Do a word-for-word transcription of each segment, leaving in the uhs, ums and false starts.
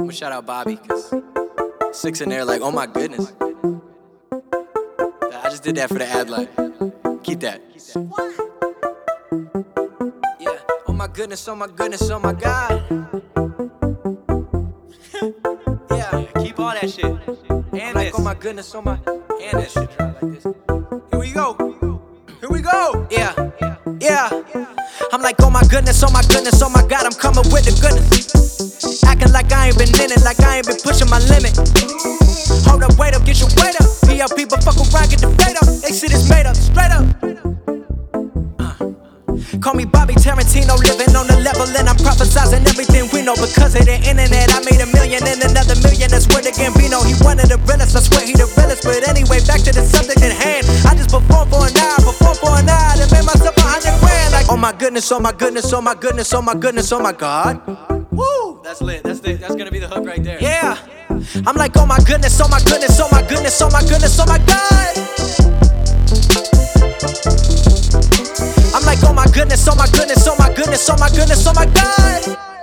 I'ma shout out Bobby, cause six in there like, oh my goodness. I just did that for the ad lib. Keep that. Yeah, oh my goodness, oh my goodness, oh my God. Yeah, Keep all that shit. And like, this. oh my goodness, oh my, and this shit drop like this. Here we go. Here we go. Yeah, yeah. I'm like, oh my goodness, oh my goodness, oh my God, I'm coming with the goodness. Acting like I ain't been in it, like I ain't been pushing my limit. Hold up, wait up, get your weight up. P L P, but fuck around, get the fade up. They shit is made up, straight up. Uh. Call me Bobby Tarantino, living on the level, and I'm prophesizing everything we know. Because of the internet, I made a million and another million. That's where the Gambino, he one of the realest. I swear he the realest. But anyway, back to the subject at hand. I just performed for an hour, performed for an hour, and made myself a hundred grand. Like, oh my goodness, oh my goodness, oh my goodness, oh my goodness, oh my God. Woo! That's lit. That's the, that's gonna be the hook right there. Yeah. I'm like, oh my goodness, oh my goodness, oh my goodness, oh my goodness, oh my God. I'm like, oh my goodness, oh my goodness, oh my goodness, oh my goodness, oh my God.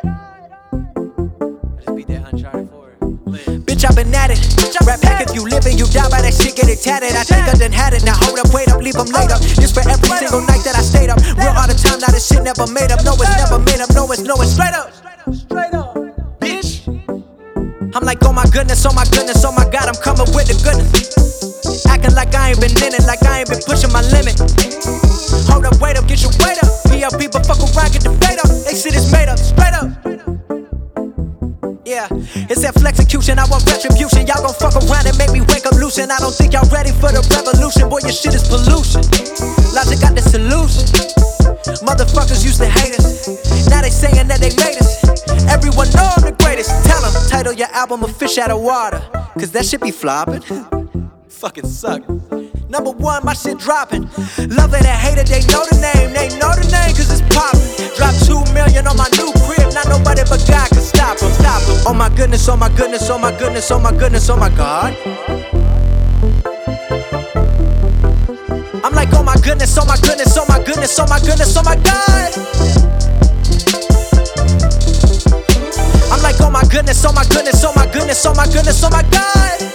I just beat that Uncharted four. Lit. Bitch, I've been at it. Rap pack, if you live and you die by that shit, get it tatted. I think I done had it. Now hold up, wait up, leave them laid up. This for every single night that I stayed up. Real all the time, now this shit never made up. No, it's never made up. No, it's no, it's straight up. Straight up, bitch. I'm like, oh my goodness, oh my goodness, oh my God, I'm coming with the goodness. Acting like I ain't been in it, like I ain't been pushing my limit. Hold up, wait up, get your weight up. P L P, but fuck around, get the fade up. They shit is made up, straight up. Yeah, it's that flexecution, I want retribution. Y'all gon' fuck around and make me wake up loose. And I don't think y'all ready for the revolution. Boy, your shit is pollution. Logic got the solution. Motherfuckers used to hate us. Now they saying that they made us. Everyone know I'm the greatest. Tell them, title your album A Fish Out of Water. Cause that shit be flopping. Fucking suck. Number one, my shit dropping. Love it or hate it, they know the name. They know the name cause it's poppin'. Drop two million on my new crib. Not nobody but God can stop them. Stop them. Oh my goodness, oh my goodness, oh my goodness, oh my goodness, oh my God. I'm like, oh my goodness, oh my goodness, oh my goodness, oh my goodness, oh my God. I'm like, oh my goodness, oh my goodness, oh my goodness, oh my goodness, oh my God.